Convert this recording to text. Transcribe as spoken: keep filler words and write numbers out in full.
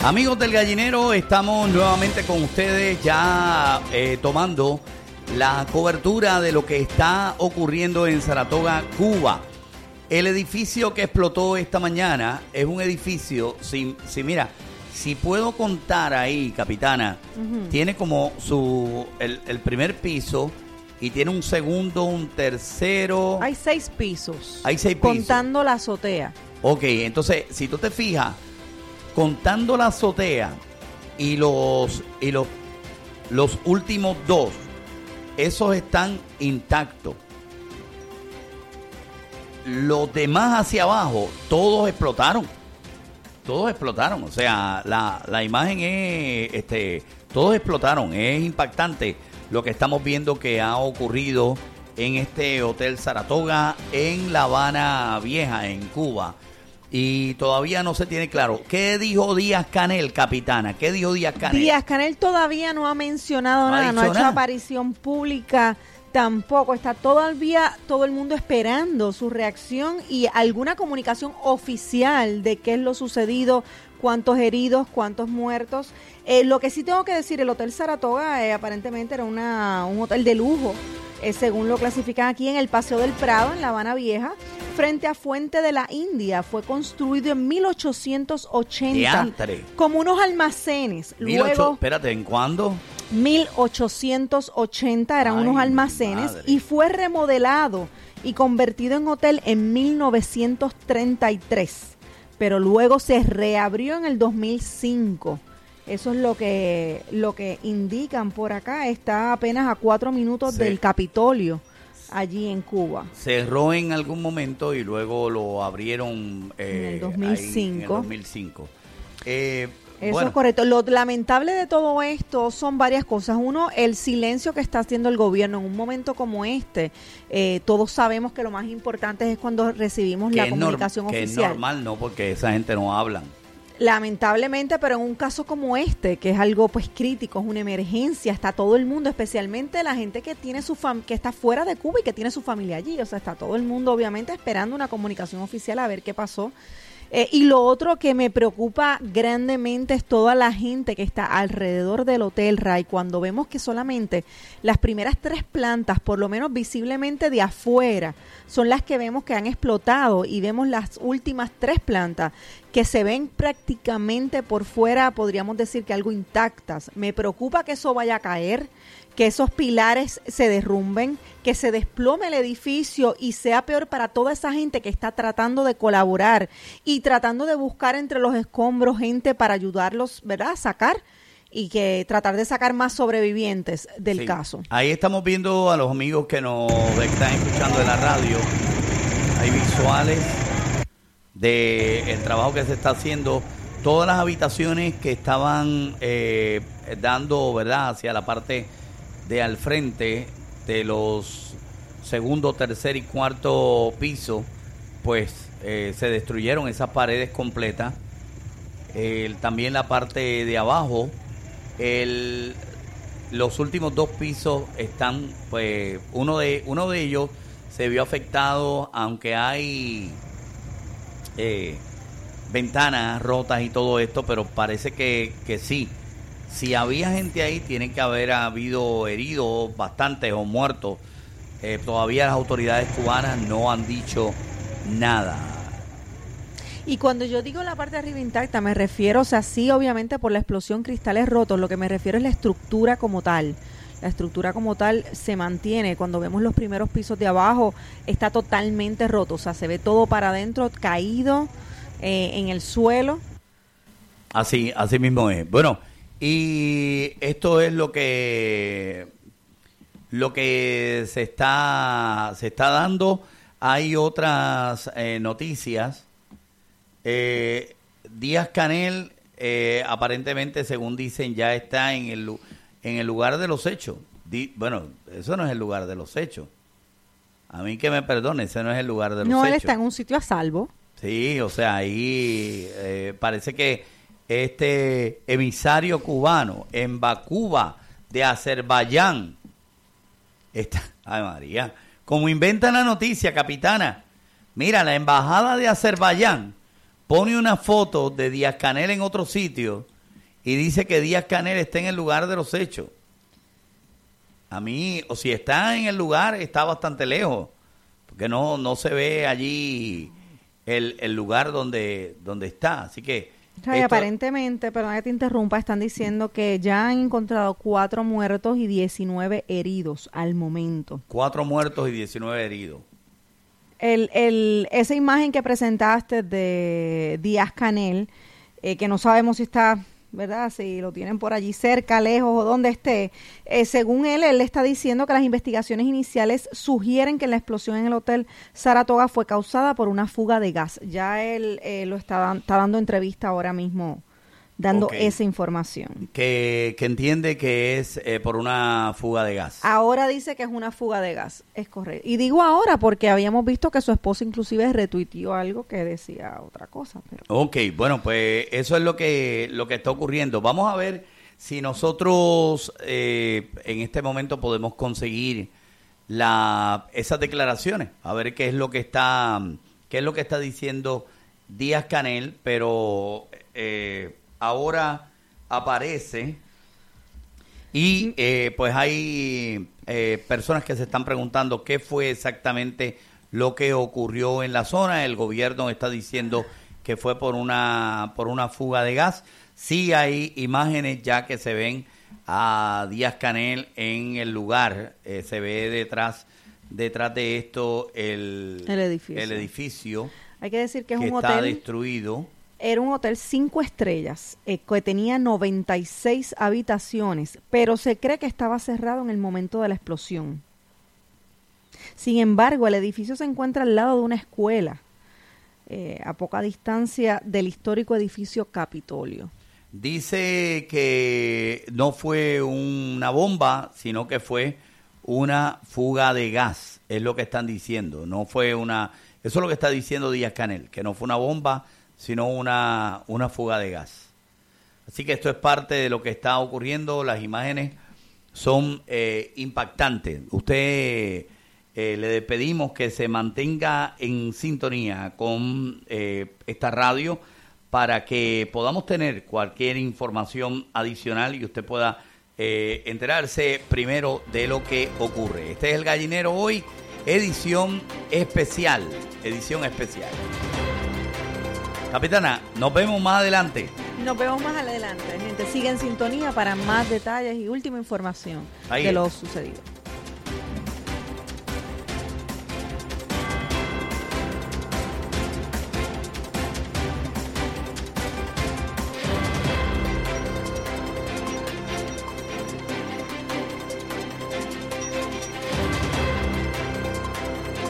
Amigos del Gallinero, estamos nuevamente con ustedes ya eh, tomando la cobertura de lo que está ocurriendo en Saratoga, Cuba. El edificio que explotó esta mañana es un edificio, si, si mira, si puedo contar ahí, capitana, uh-huh. tiene como su el, el primer piso y tiene un segundo, un tercero. Hay seis pisos. Hay seis pisos. Contando la azotea. Ok, entonces, si tú te fijas, contando la azotea y los y los los últimos dos, esos están intactos. Los demás hacia abajo, todos explotaron. Todos explotaron. O sea, la, la imagen es, este, todos explotaron. Es impactante lo que estamos viendo que ha ocurrido en este Hotel Saratoga en La Habana Vieja, en Cuba. Y todavía no se tiene claro. ¿Qué dijo Díaz-Canel, capitana? ¿Qué dijo Díaz-Canel? Díaz-Canel todavía no ha mencionado no nada, ha no ha hecho nada. aparición pública tampoco. Está todavía todo el mundo esperando su reacción y alguna comunicación oficial de qué es lo sucedido, cuántos heridos, cuántos muertos. Eh, lo que sí tengo que decir, el Hotel Saratoga eh, aparentemente era una, un hotel de lujo, eh, según lo clasifican aquí en el Paseo del Prado, en La Habana Vieja, frente a Fuente de la India. Fue construido en mil ochocientos ochenta Diantre. como unos almacenes. Luego, Luego, espérate, ¿en cuándo? mil ochocientos ochenta eran Ay, unos almacenes madre. y fue remodelado y convertido en hotel en mil novecientos treinta y tres, pero luego se reabrió en el dos mil cinco. Eso es lo que lo que indican por acá. Está apenas a cuatro minutos Sí. del Capitolio, allí en Cuba. Cerró en algún momento y luego lo abrieron eh, En el dos mil cinco. ahí en el dos mil cinco. Eh, Eso bueno, es correcto. Lo lamentable de todo esto son varias cosas. Uno, el silencio que está haciendo el gobierno en un momento como este. Eh, todos sabemos que lo más importante es cuando recibimos la que es norm- comunicación que oficial. es normal, ¿no? Porque esa gente no hablan. Lamentablemente, pero en un caso como este, que es algo pues crítico, es una emergencia, está todo el mundo, especialmente la gente que tiene su fam- que está fuera de Cuba y que tiene su familia allí. O sea, está todo el mundo obviamente esperando una comunicación oficial a ver qué pasó. Eh, y lo otro que me preocupa grandemente es toda la gente que está alrededor del Hotel Ray. Cuando vemos que solamente las primeras tres plantas, por lo menos visiblemente de afuera, son las que vemos que han explotado, y vemos las últimas tres plantas que se ven prácticamente por fuera, podríamos decir que algo intactas. Me preocupa que eso vaya a caer, que esos pilares se derrumben, que se desplome el edificio y sea peor para toda esa gente que está tratando de colaborar y tratando de buscar entre los escombros gente para ayudarlos, ¿verdad?, a sacar, y que tratar de sacar más sobrevivientes del Sí. caso. Ahí estamos viendo a los amigos que nos están escuchando en la radio. Hay visuales del trabajo que se está haciendo. Todas las habitaciones que estaban eh, dando, ¿verdad?, hacia la parte de al frente de los segundo, tercer y cuarto piso, pues eh, se destruyeron esas paredes completas. Eh, también la parte de abajo, el, los últimos dos pisos están, pues uno de uno de ellos se vio afectado, aunque hay eh, ventanas rotas y todo esto, pero parece que, que sí. Si había gente ahí, tiene que haber habido heridos bastantes o muertos. Eh, todavía las autoridades cubanas no han dicho nada. Y cuando yo digo la parte de arriba intacta, me refiero, o sea, sí, obviamente por la explosión, cristales rotos, lo que me refiero es la estructura como tal. La estructura como tal se mantiene. Cuando vemos los primeros pisos de abajo, está totalmente roto, o sea, se ve todo para adentro, caído eh, en el suelo. Así, así mismo es. Bueno, y esto es lo que lo que se está se está dando. Hay otras eh, noticias. Eh, Díaz-Canel eh, aparentemente, según dicen, ya está en el en el lugar de los hechos. Di, bueno, eso no es el lugar de los hechos. A mí que me perdone, ese no es el lugar de los No, hechos. él está en un sitio a salvo. Sí, o sea, ahí eh, parece que este emisario cubano en Bakuba de Azerbaiyán está, ay María, como inventan la noticia, capitana. Mira, la embajada de Azerbaiyán pone una foto de Díaz-Canel en otro sitio y dice que Díaz-Canel está en el lugar de los hechos. A mí, o si está en el lugar, está bastante lejos, porque no, no se ve allí el, el lugar donde, donde está. Así que... Esto... aparentemente, perdón que te interrumpa, están diciendo que ya han encontrado cuatro muertos y diecinueve heridos al momento. Cuatro muertos y diecinueve heridos. El, el, esa imagen que presentaste de Díaz-Canel, eh, que no sabemos si está... ¿verdad? Si lo tienen por allí cerca, lejos o donde esté. Eh, según él, él está diciendo que las investigaciones iniciales sugieren que la explosión en el Hotel Saratoga fue causada por una fuga de gas. Ya él eh, lo está, está dando entrevista ahora mismo, dando okay. esa información. Que, que entiende que es eh, por una fuga de gas. Ahora dice que es una fuga de gas, es correcto. Y digo ahora porque habíamos visto que su esposa inclusive retuiteó algo que decía otra cosa. Pero... Ok, bueno, pues eso es lo que, lo que está ocurriendo. Vamos a ver si nosotros eh, en este momento podemos conseguir la, esas declaraciones, a ver qué es lo que está, qué es lo que está diciendo Díaz-Canel, pero... Eh, ahora aparece y eh, pues hay eh, personas que se están preguntando qué fue exactamente lo que ocurrió en la zona. El gobierno está diciendo que fue por una por una fuga de gas. Sí hay imágenes ya que se ven a Díaz-Canel en el lugar. Eh, se ve detrás detrás de esto el, el edificio. El edificio. Hay que decir que es que un está hotel destruido. Era un hotel cinco estrellas eh, que tenía noventa y seis habitaciones, pero se cree que estaba cerrado en el momento de la explosión. Sin embargo, el edificio se encuentra al lado de una escuela, eh, a poca distancia del histórico edificio Capitolio. Dice que no fue una bomba, sino que fue una fuga de gas, es lo que están diciendo. No fue una, eso es lo que está diciendo Díaz-Canel, que no fue una bomba, sino una, una fuga de gas. Así que esto es parte de lo que está ocurriendo. Las imágenes son eh, impactantes. Usted eh, le pedimos que se mantenga en sintonía con eh, esta radio para que podamos tener cualquier información adicional y usted pueda eh, enterarse primero de lo que ocurre. Este es El Gallinero hoy, edición especial, edición especial. Capitana, nos vemos más adelante. Nos vemos más adelante, gente. Sigue en sintonía para más detalles y última información Ahí de es. lo sucedido.